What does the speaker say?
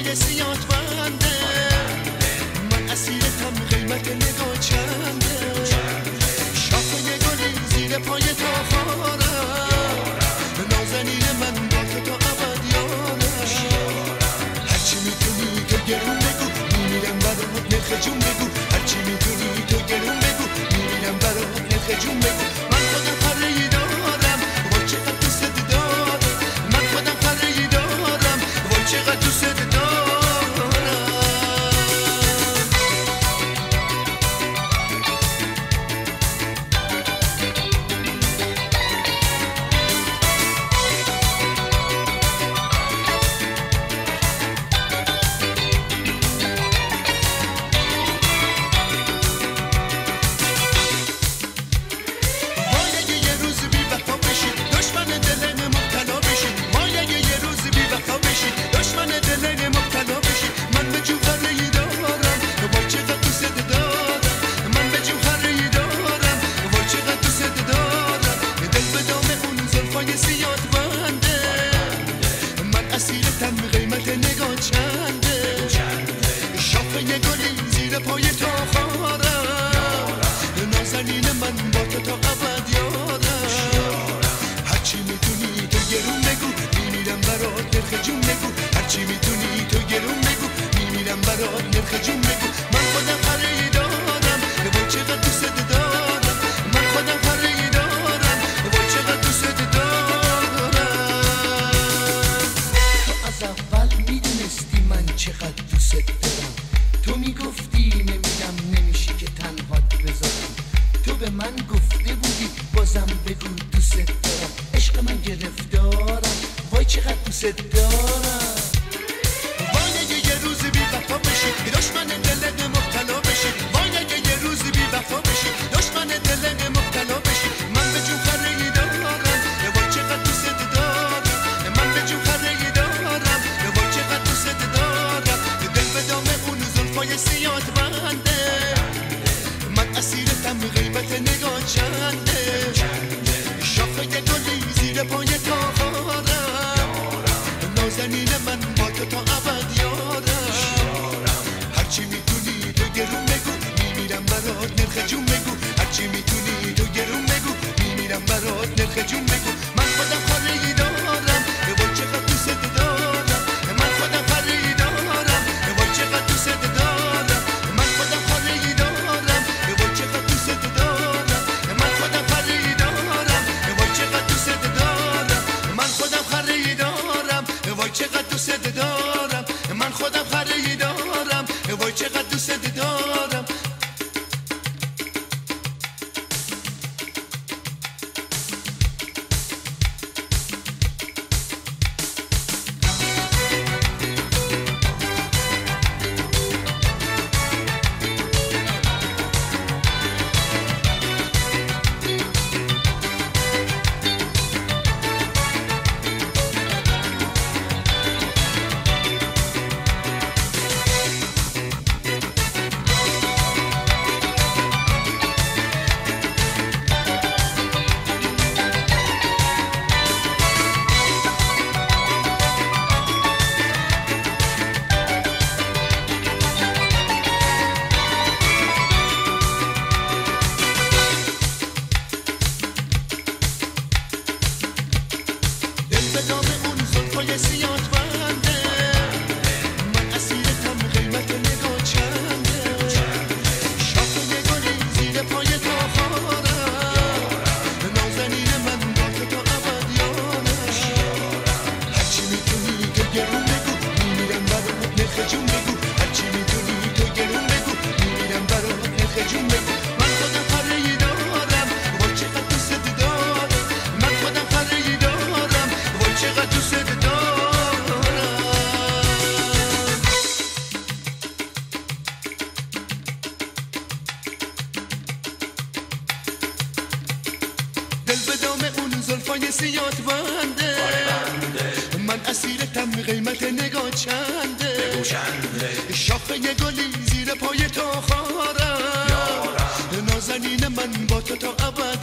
زلفای سیات بنده من اسیرتم قیمت نگاه چنده شاخه گلی زیر پای تا خارم نازنین من با تو تا ابد یارم هرچی میتونی تو گرون بگو میمیرم برات نرخ جون بگو هرچی میتونی تو گرون بگو میمیرم برات نرخ جون بگو من خودم پرهی دارم وای چقدر دوست دارم من خودم پرهی دارم وای چقدر دوست دارم من اسیرتم قیمت نگاه چنده شاخه گلی زیر پای تو خارم نازنین من با تو تا ابد